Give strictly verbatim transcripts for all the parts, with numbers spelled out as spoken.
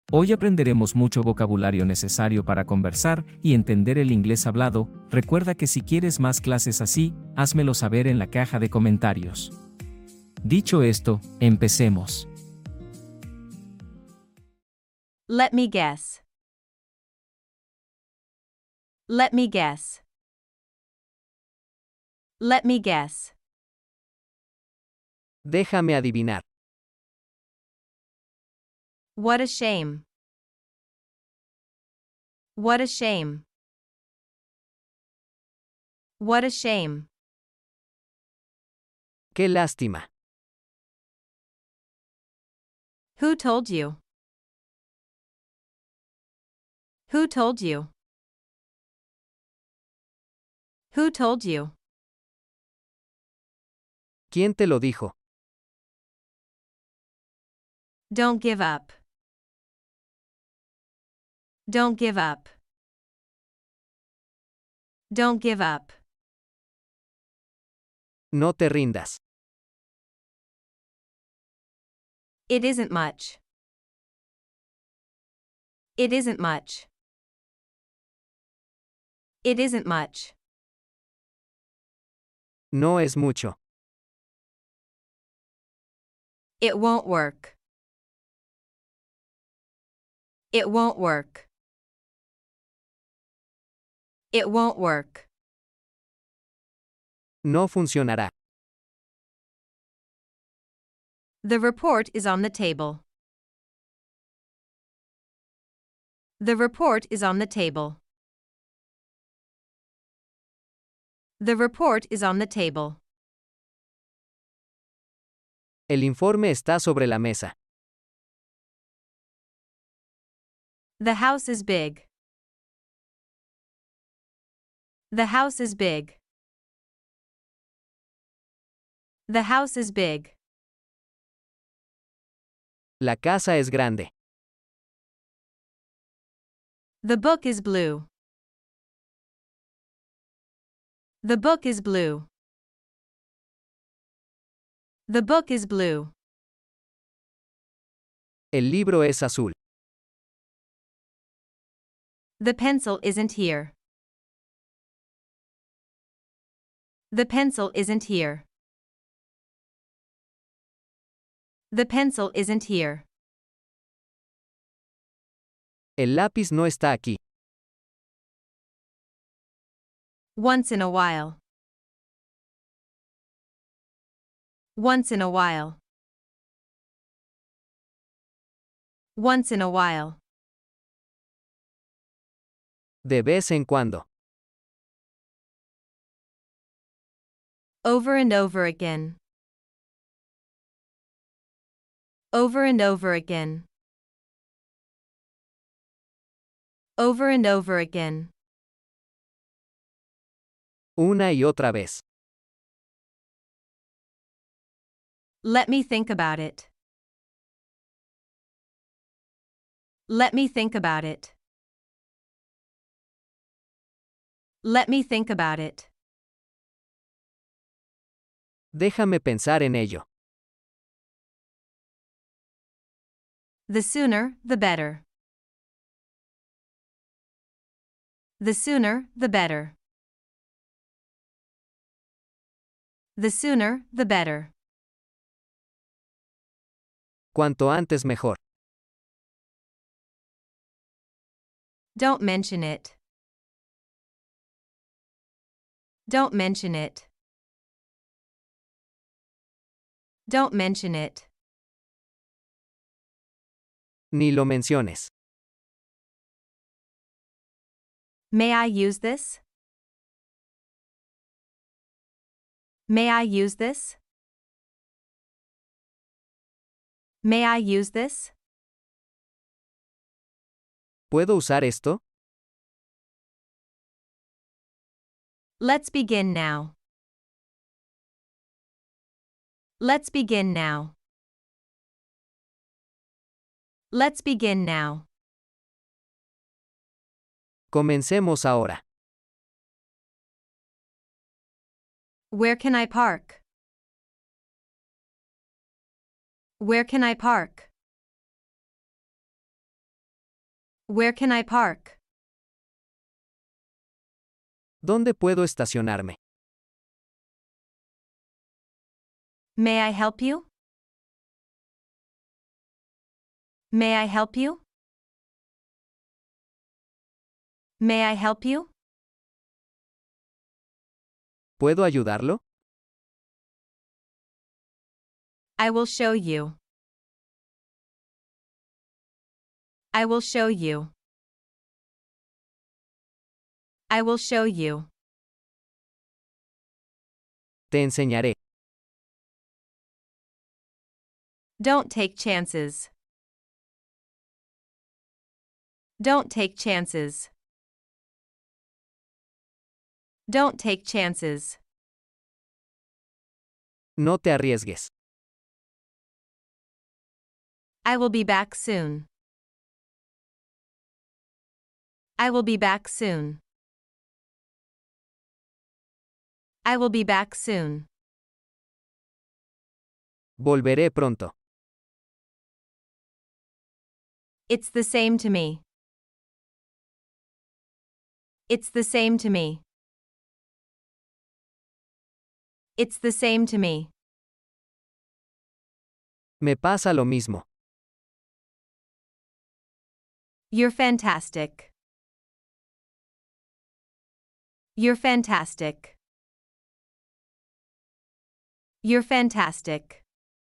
Hoy aprenderemos mucho vocabulario necesario para conversar y entender el inglés hablado. Recuerda que si quieres más clases así, házmelo saber en la caja de comentarios. Dicho esto, empecemos. Let me guess. Let me guess. Let me guess. Déjame adivinar. What a shame. What a shame. What a shame. Qué lástima. Who told you? Who told you? Who told you? ¿Quién te lo dijo? Don't give up. Don't give up. Don't give up. No te rindas. It isn't much. It isn't much. It isn't much. No es mucho. It won't work. It won't work. It won't work. No funcionará. The report is on the table. The report is on the table. The report is on the table. El informe está sobre la mesa. The house is big. The house is big. The house is big. La casa es grande. The book is blue. The book is blue. The book is blue. El libro es azul. The pencil isn't here. The pencil isn't here. The pencil isn't here. El lápiz no está aquí. Once in a while. Once in a while. Once in a while. De vez en cuando. Over and over again. Over and over again. Over and over again. Una y otra vez. Let me think about it. Let me think about it. Let me think about it. Déjame pensar en ello. The sooner, the better. The sooner, the better. The sooner, the better. Cuanto antes mejor. Don't mention it. Don't mention it. Don't mention it. Ni lo menciones. May I use this? May I use this? May I use this? ¿Puedo usar esto? Let's begin now. Let's begin now. Let's begin now. Comencemos ahora. Where can I park? Where can I park? Where can I park? ¿Dónde puedo estacionarme? May I help you? May I help you? May I help you? ¿Puedo ayudarlo? I will show you. I will show you. I will show you. Te enseñaré. Don't take chances. Don't take chances. Don't take chances. No te arriesgues. I will be back soon. I will be back soon. I will be back soon. Volveré pronto. It's the same to me. It's the same to me. It's the same to me. Me pasa lo mismo. You're fantastic. You're fantastic. You're fantastic.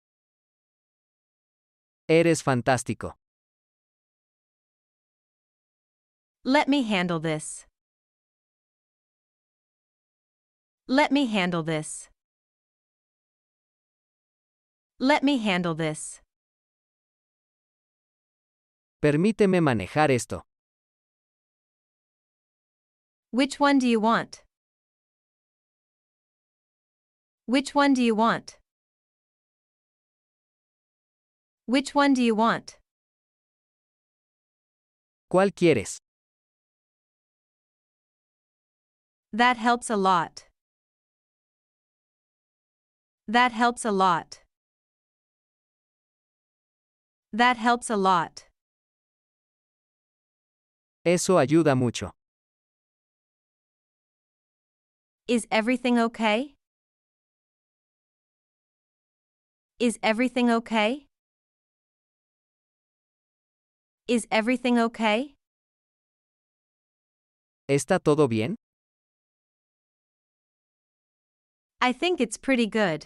Eres fantástico. Let me handle this. Let me handle this. Let me handle this. Permíteme manejar esto. Which one do you want? Which one do you want? Which one do you want? ¿Cuál quieres? That helps a lot. That helps a lot. That helps a lot. Eso ayuda mucho. Is everything okay? Is everything okay? Is everything okay? ¿Está todo bien? I think it's pretty good.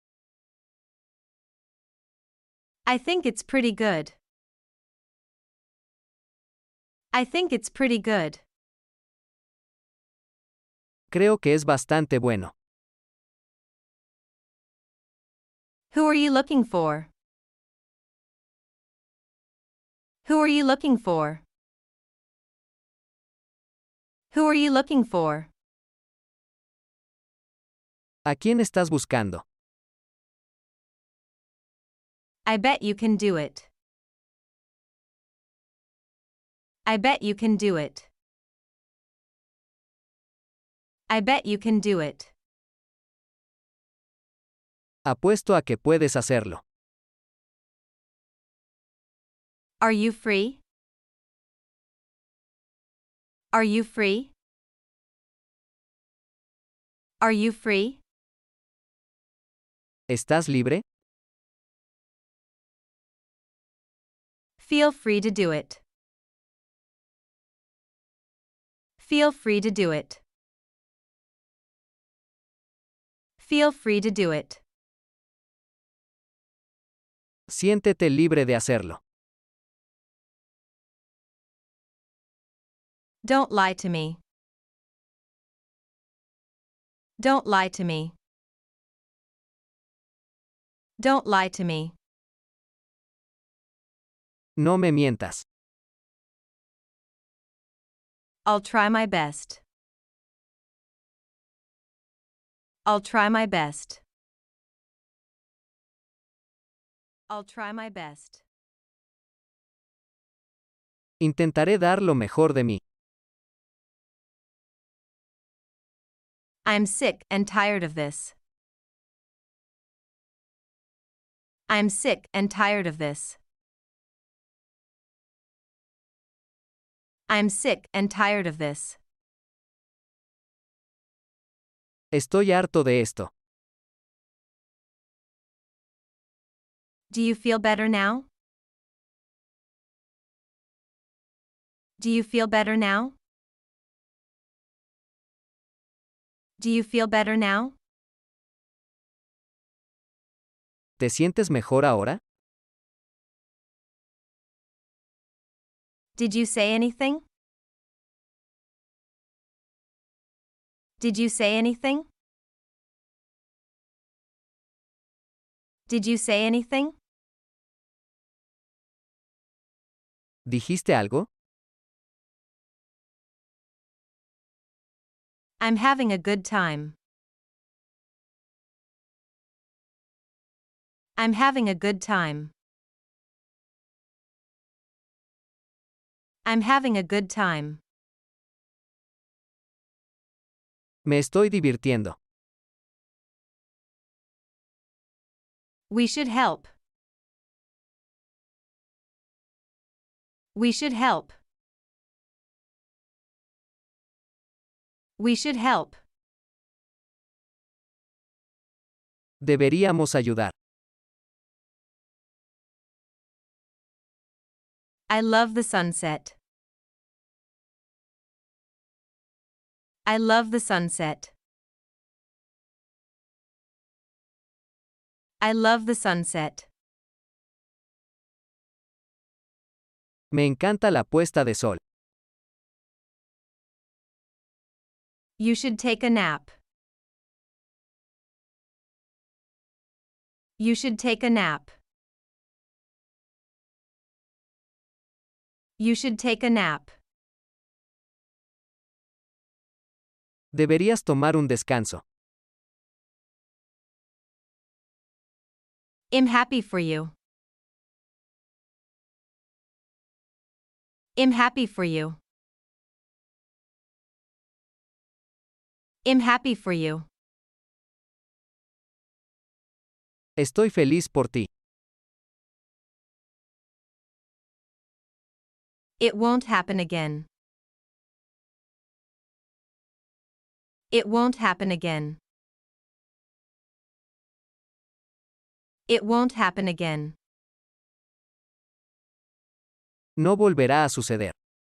I think it's pretty good. I think it's pretty good. Creo que es bastante bueno. Who are you looking for? Who are you looking for? Who are you looking for? ¿A quién estás buscando? I bet you can do it. I bet you can do it. I bet you can do it. Apuesto a que puedes hacerlo. Are you free? Are you free? Are you free? ¿Estás libre? Feel free to do it. Feel free to do it. Feel free to do it. Siéntete libre de hacerlo. Don't lie to me. Don't lie to me. Don't lie to me. No me mientas. I'll try my best. I'll try my best. I'll try my best. Intentaré dar lo mejor de mí. I'm sick and tired of this. I'm sick and tired of this. I'm sick and tired of this. Estoy harto de esto. Do you feel better now? Do you feel better now? Do you feel better now? ¿Te sientes mejor ahora? Did you say anything? Did you say anything? Did you say anything? ¿Dijiste algo? I'm having a good time. I'm having a good time. I'm having a good time. Me estoy divirtiendo. We should help. We should help. We should help. Deberíamos ayudar. I love the sunset. I love the sunset. I love the sunset. Me encanta la puesta de sol. You should take a nap. You should take a nap. You should take a nap. Deberías tomar un descanso. I'm happy for you. I'm happy for you. I'm happy for you. Estoy feliz por ti. It won't happen again. It won't happen again. It won't happen again. No volverá a suceder.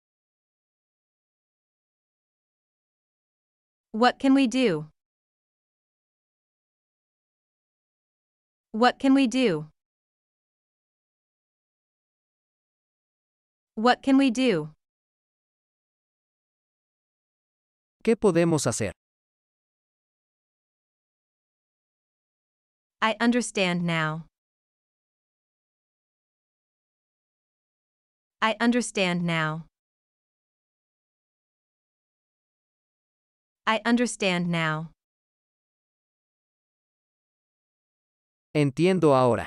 What can we do? What can we do? What can we do? ¿Qué podemos hacer? I understand now. I understand now. I understand now. Entiendo ahora.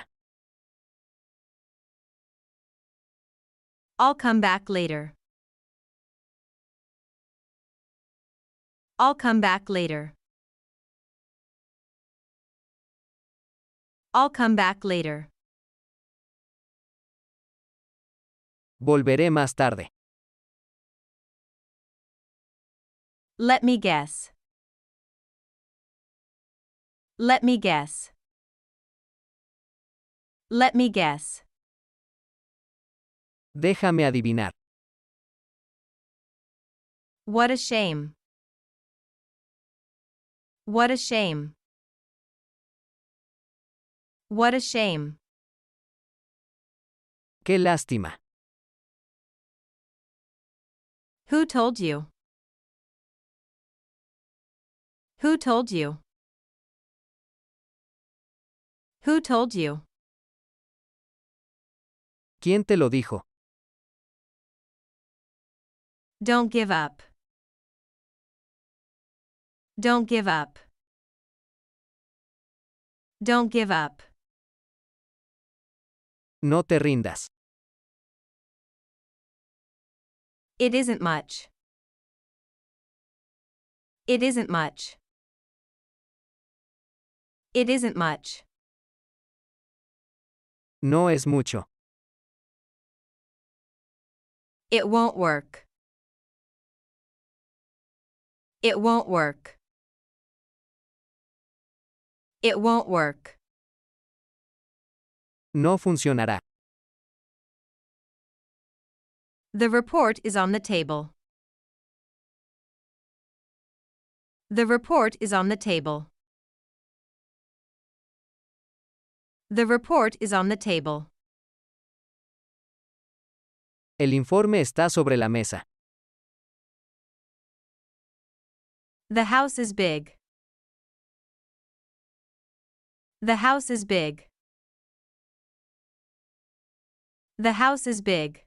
I'll come back later. I'll come back later. I'll come back later. Volveré más tarde. Let me guess. Let me guess. Let me guess. Déjame adivinar. What a shame. What a shame. What a shame. Qué lástima. Who told you? Who told you? Who told you? ¿Quién te lo dijo? Don't give up. Don't give up. Don't give up. No te rindas. It isn't much. It isn't much. It isn't much. No es mucho. It won't work. It won't work. It won't work. No funcionará. The report is on the table. The report is on the table. The report is on the table. El informe está sobre la mesa. The house is big. The house is big. The house is big.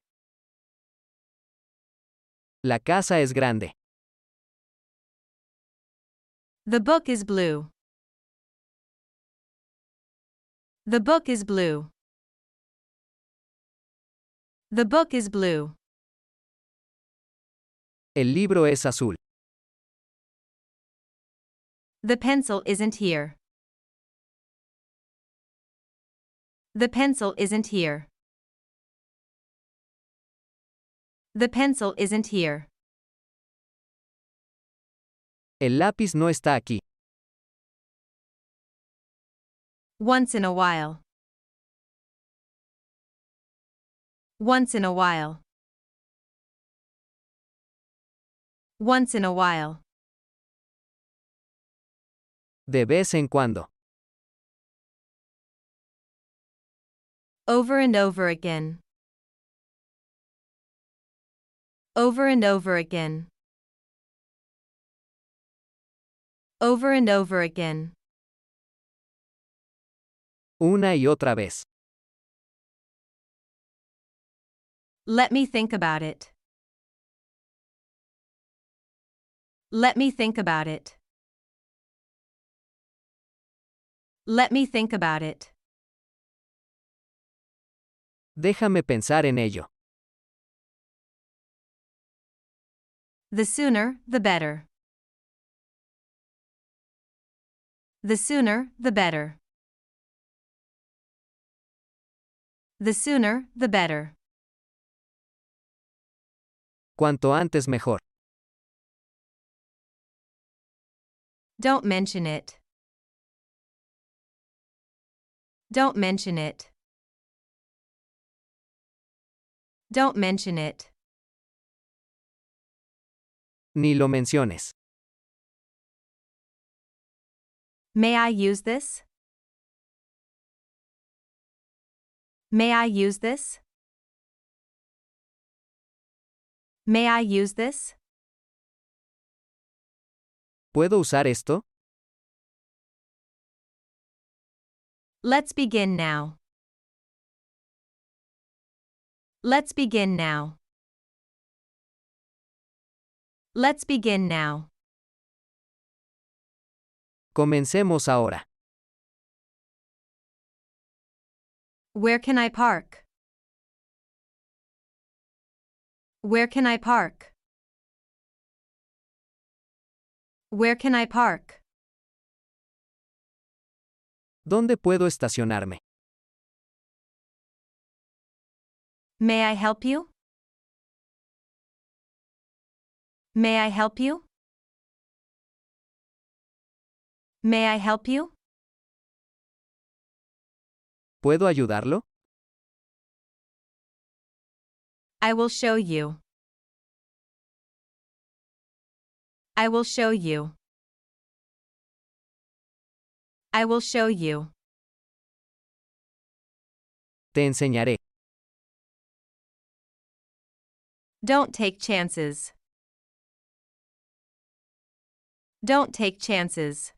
La casa es grande. The book is blue. The book is blue. The book is blue. El libro es azul. The pencil isn't here. The pencil isn't here. The pencil isn't here. El lápiz no está aquí. Once in a while. Once in a while. Once in a while. De vez en cuando. Over and over again. Over and over again. Over and over again. Una y otra vez. Let me think about it. Let me think about it. Let me think about it. Déjame pensar en ello. The sooner, the better. The sooner, the better. The sooner, the better. Cuanto antes mejor. Don't mention it. Don't mention it. Don't mention it. Ni lo menciones. May I use this? May I use this? May I use this? ¿Puedo usar esto? Let's begin now. Let's begin now. Let's begin now. Comencemos ahora. Where can I park? Where can I park? Where can I park? ¿Dónde puedo estacionarme? May I help you? May I help you? May I help you? ¿Puedo ayudarlo? I will show you. I will show you. I will show you. Te enseñaré. Don't take chances. Don't take chances.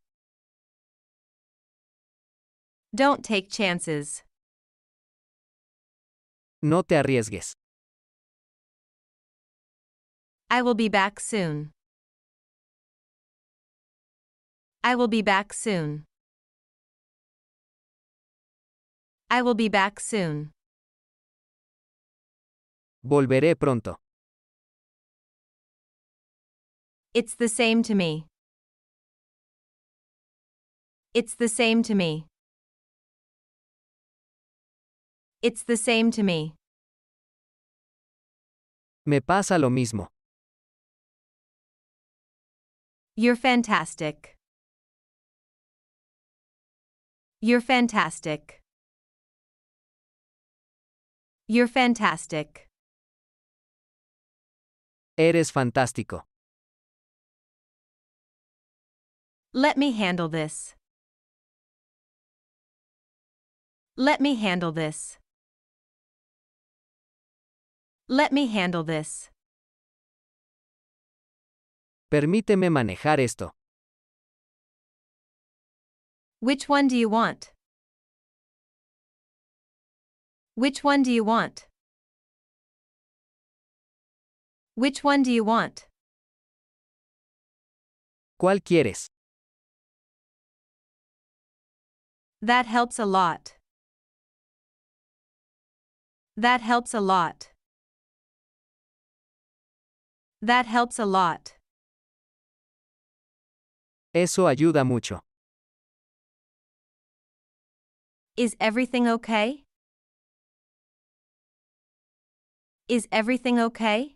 Don't take chances. No te arriesgues. I will be back soon. I will be back soon. I will be back soon. Volveré pronto. It's the same to me. It's the same to me. It's the same to me. Me pasa lo mismo. You're fantastic. You're fantastic. You're fantastic. Eres fantástico. Let me handle this. Let me handle this. Let me handle this. Permíteme manejar esto. Which one do you want? Which one do you want? Which one do you want? ¿Cuál quieres? That helps a lot. That helps a lot. That helps a lot. Eso ayuda mucho. Is everything okay? Is everything okay?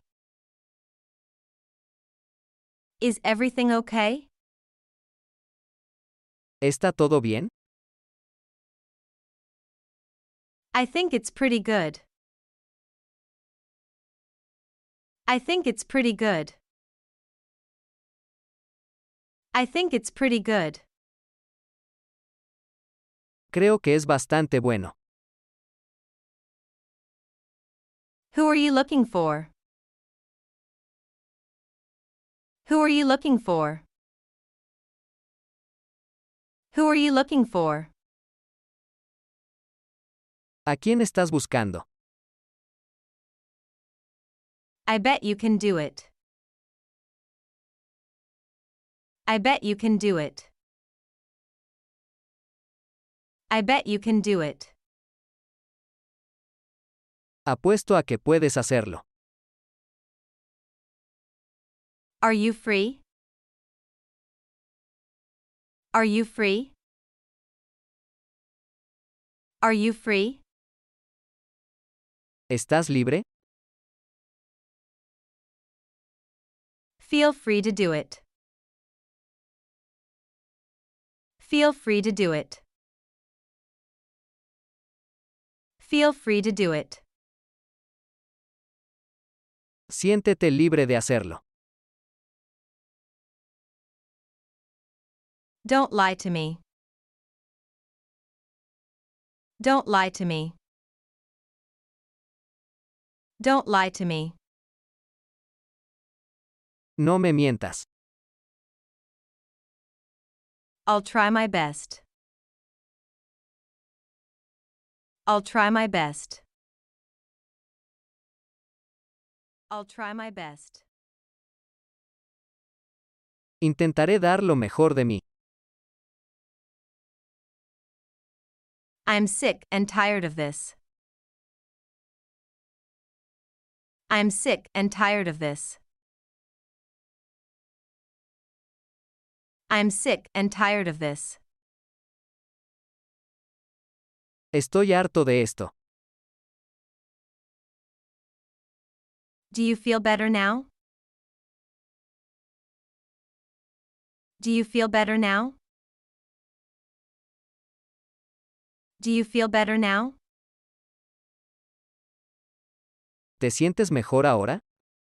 Is everything okay? ¿Está todo bien? I think it's pretty good. I think it's pretty good. I think it's pretty good. Creo que es bastante bueno. Who are you looking for? Who are you looking for? Who are you looking for? ¿A quién estás buscando? I bet you can do it. I bet you can do it. I bet you can do it. Apuesto a que puedes hacerlo. Are you free? Are you free? Are you free? ¿Estás libre? Feel free to do it. Feel free to do it. Feel free to do it. Siéntete libre de hacerlo. Don't lie to me. Don't lie to me. Don't lie to me. No me mientas. I'll try my best. I'll try my best. I'll try my best. Intentaré dar lo mejor de mí. I'm sick and tired of this. I'm sick and tired of this. I'm sick and tired of this. Estoy harto de esto. Do you feel better now? Do you feel better now? Do you feel better now? ¿Te sientes mejor ahora?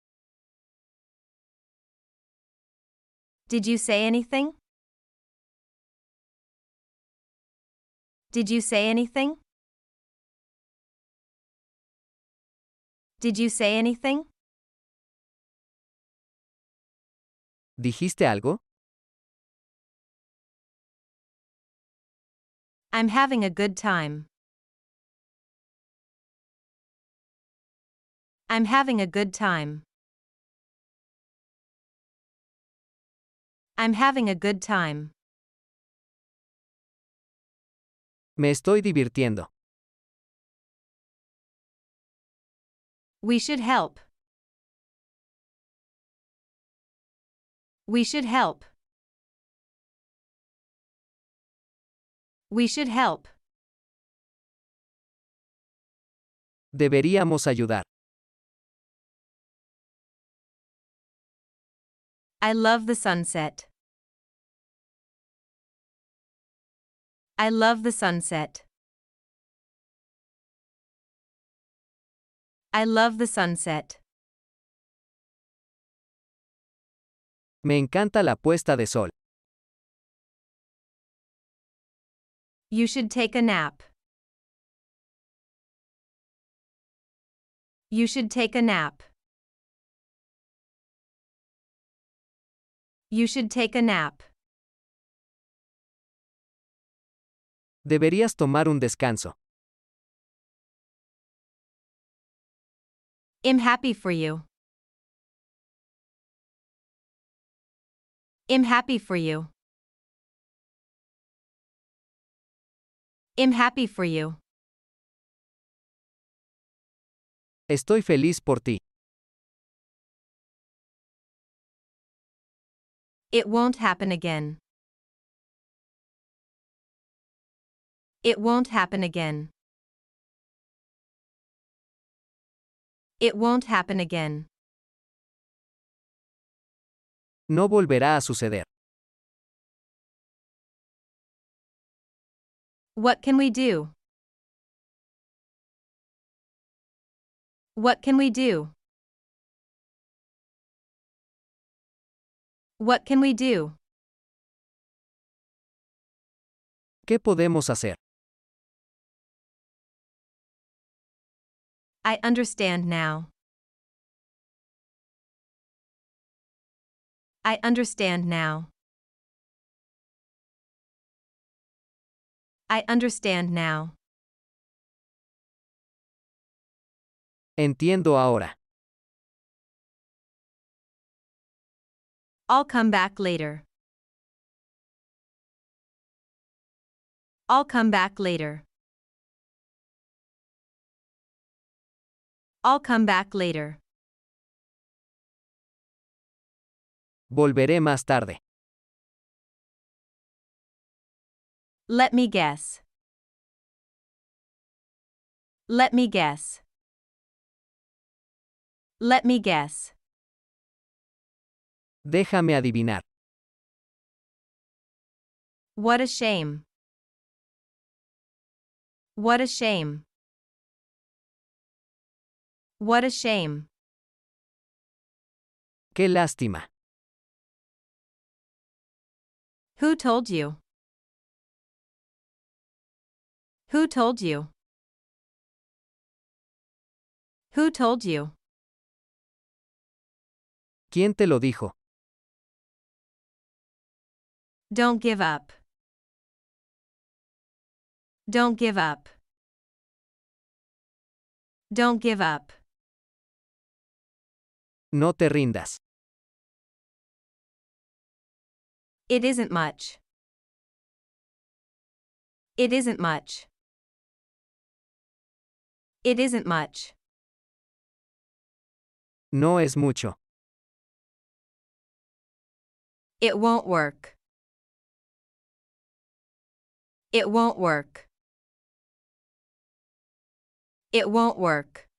Did you say anything? Did you say anything? Did you say anything? ¿Dijiste algo? I'm having a good time. I'm having a good time. I'm having a good time. Me estoy divirtiendo. We should help. We should help. We should help. Deberíamos ayudar. I love the sunset. I love the sunset. I love the sunset. Me encanta la puesta de sol. You should take a nap. You should take a nap. You should take a nap. Deberías tomar un descanso. I'm happy for you. I'm happy for you. I'm happy for you. Estoy feliz por ti. It won't happen again. It won't happen again. It won't happen again. No volverá a suceder. What can we do? What can we do? What can we do? ¿Qué podemos hacer? I understand now. I understand now. I understand now. Entiendo ahora. I'll come back later. I'll come back later. I'll come back later. Volveré más tarde. Let me guess. Let me guess. Let me guess. Déjame adivinar. What a shame. What a shame. What a shame. Qué lástima. Who told you? Who told you? Who told you? ¿Quién te lo dijo? Don't give up. Don't give up. Don't give up. No te rindas. It isn't much. It isn't much. It isn't much. No es mucho. It won't work. It won't work. It won't work.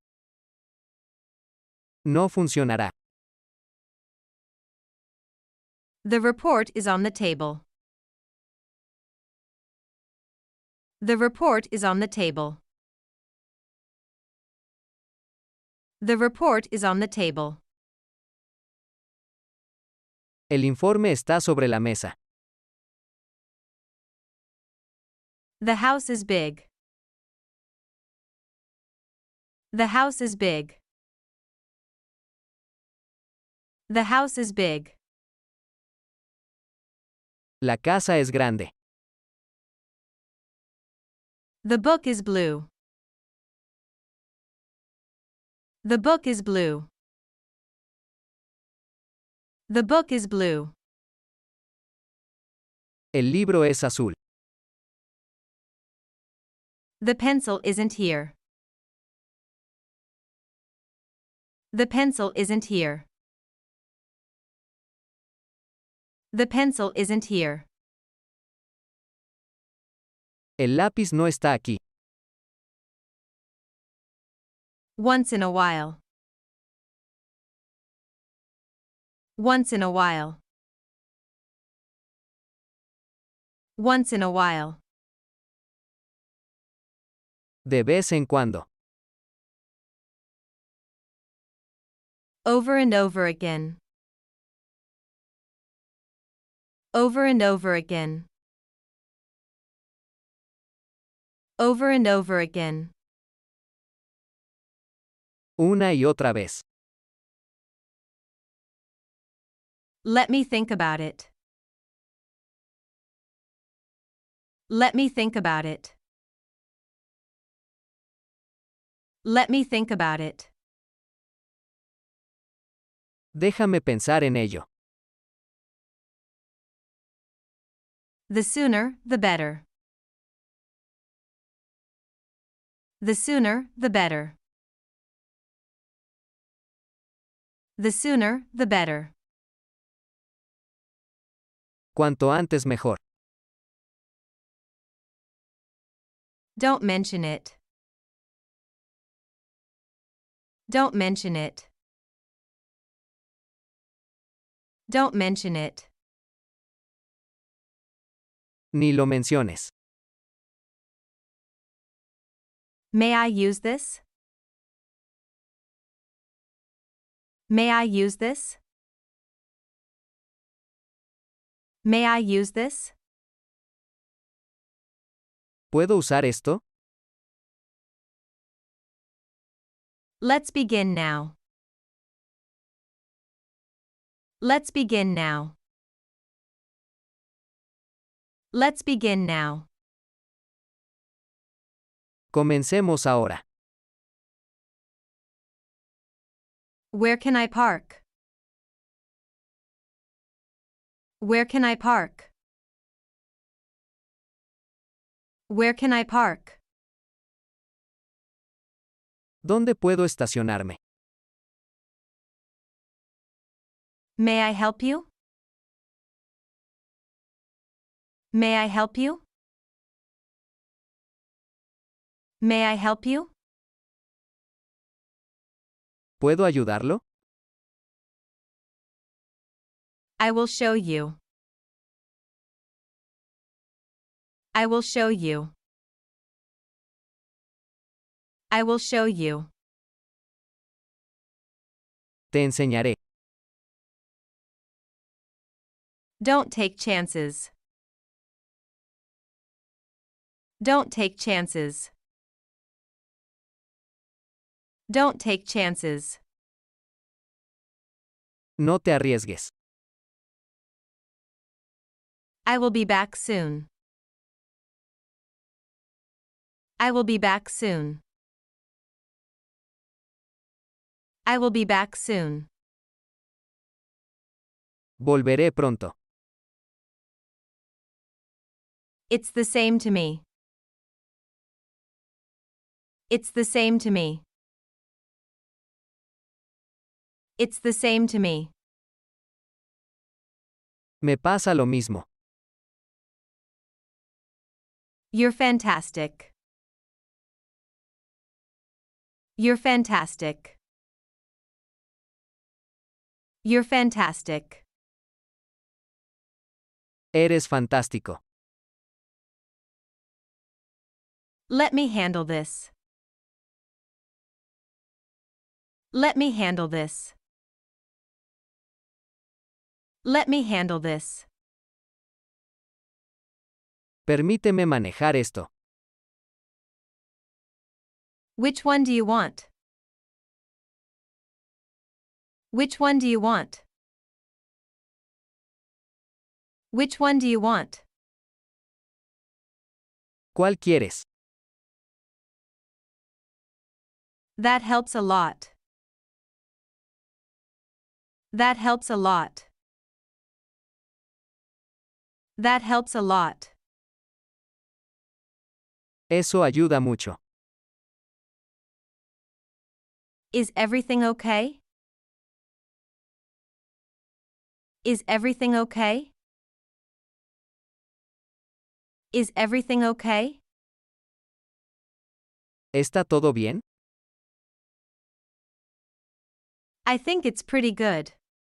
No funcionará. The report is on the table. The report is on the table. The report is on the table. El informe está sobre la mesa. The house is big. The house is big. The house is big. La casa es grande. The book is blue. The book is blue. The book is blue. El libro es azul. The pencil isn't here. The pencil isn't here. The pencil isn't here. El lápiz no está aquí. Once in a while. Once in a while. Once in a while. De vez en cuando. Over and over again. Over and over again. Over and over again. Una y otra vez. Let me think about it. Let me think about it. Let me think about it. Déjame pensar en ello. The sooner, the better. The sooner, the better. The sooner, the better. Cuanto antes mejor. Don't mention it. Don't mention it. Don't mention it. Ni lo menciones. May I use this? May I use this? May I use this? ¿Puedo usar esto? Let's begin now. Let's begin now. Let's begin now. Comencemos ahora. Where can I park? Where can I park? Where can I park? ¿Dónde puedo estacionarme? May I help you? May I help you? May I help you? ¿Puedo ayudarlo? I will show you. I will show you. I will show you. Te enseñaré. Don't take chances. Don't take chances. Don't take chances. No te arriesgues. I will be back soon. I will be back soon. I will be back soon. Volveré pronto. It's the same to me. It's the same to me. It's the same to me. Me pasa lo mismo. You're fantastic. You're fantastic. You're fantastic. Eres fantástico. Let me handle this. Let me handle this. Let me handle this. Permíteme manejar esto. Which one do you want? Which one do you want? Which one do you want? ¿Cuál quieres? That helps a lot. That helps a lot. That helps a lot. Eso ayuda mucho. Is everything okay? Is everything okay? Is everything okay? ¿Está todo bien? I think it's pretty good.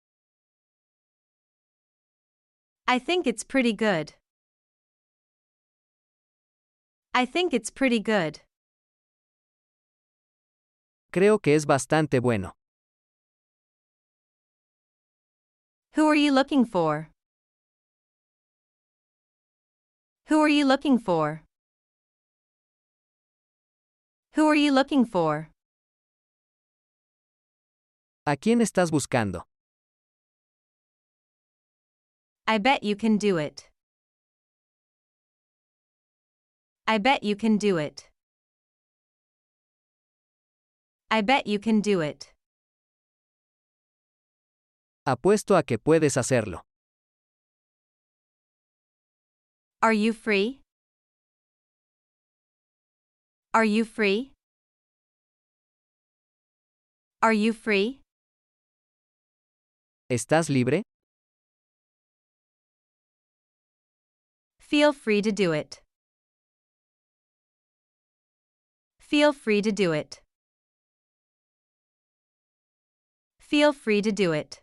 I think it's pretty good. I think it's pretty good. Creo que es bastante bueno. Who are you looking for? Who are you looking for? Who are you looking for? ¿A quién estás buscando? I bet you can do it. I bet you can do it. I bet you can do it. Apuesto a que puedes hacerlo. Are you free? Are you free? Are you free? ¿Estás libre? Feel free to do it. Feel free to do it. Feel free to do it.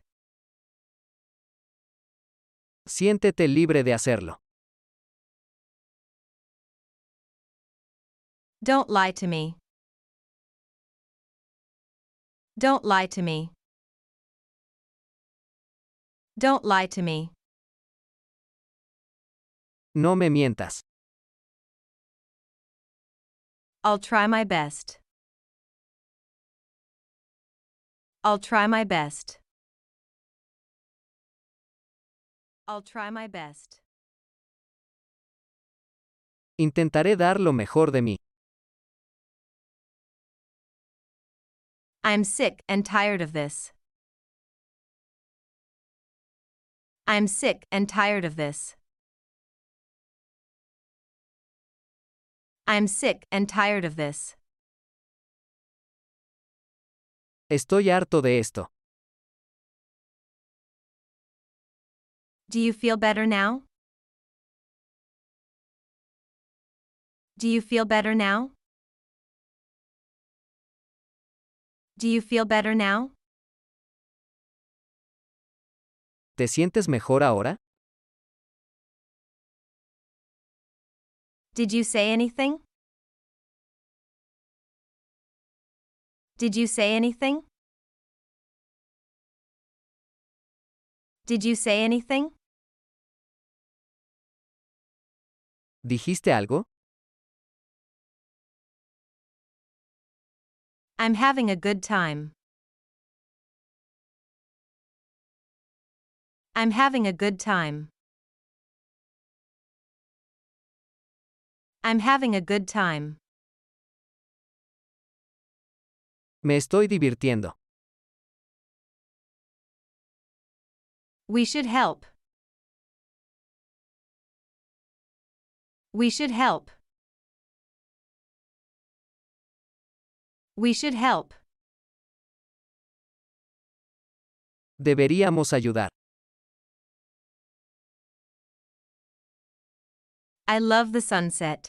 Siéntete libre de hacerlo. Don't lie to me. Don't lie to me. Don't lie to me. No me mientas. I'll try my best. I'll try my best. I'll try my best. Intentaré dar lo mejor de mí. I'm sick and tired of this. I'm sick and tired of this. I'm sick and tired of this. Estoy harto de esto. Do you feel better now? Do you feel better now? Do you feel better now? ¿Te sientes mejor ahora? Did you say anything? Did you say anything? Did you say anything? ¿Dijiste algo? I'm having a good time. I'm having a good time. I'm having a good time. Me estoy divirtiendo. We should help. We should help. We should help. Deberíamos ayudar. I love the sunset.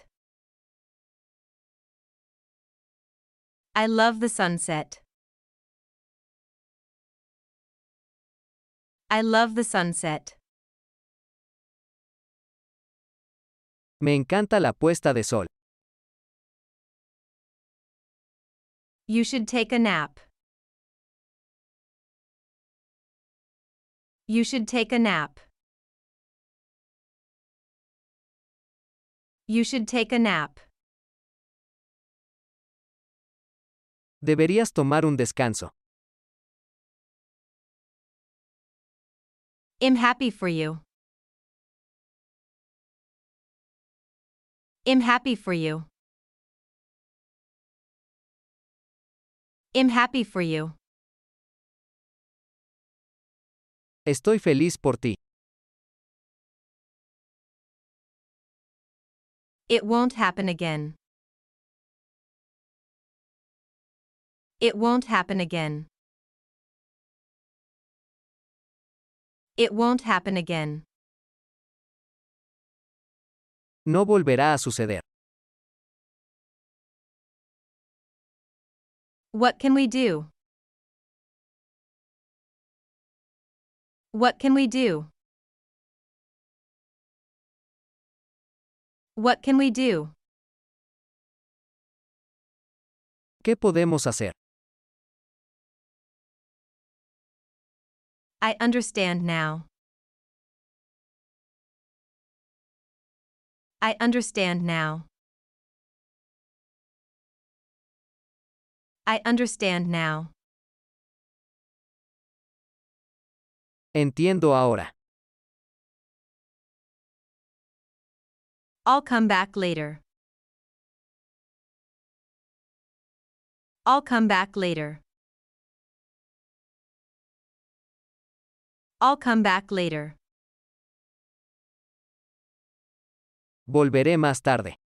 I love the sunset. I love the sunset. Me encanta la puesta de sol. You should take a nap. You should take a nap. You should take a nap. Deberías tomar un descanso. I'm happy for you. I'm happy for you. I'm happy for you. Estoy feliz por ti. It won't happen again. It won't happen again. It won't happen again. No volverá a suceder. What can we do? What can we do? What can we do? ¿Qué podemos hacer? I understand now. I understand now. I understand now. Entiendo ahora. I'll come back later. I'll come back later. I'll come back later. Volveré más tarde.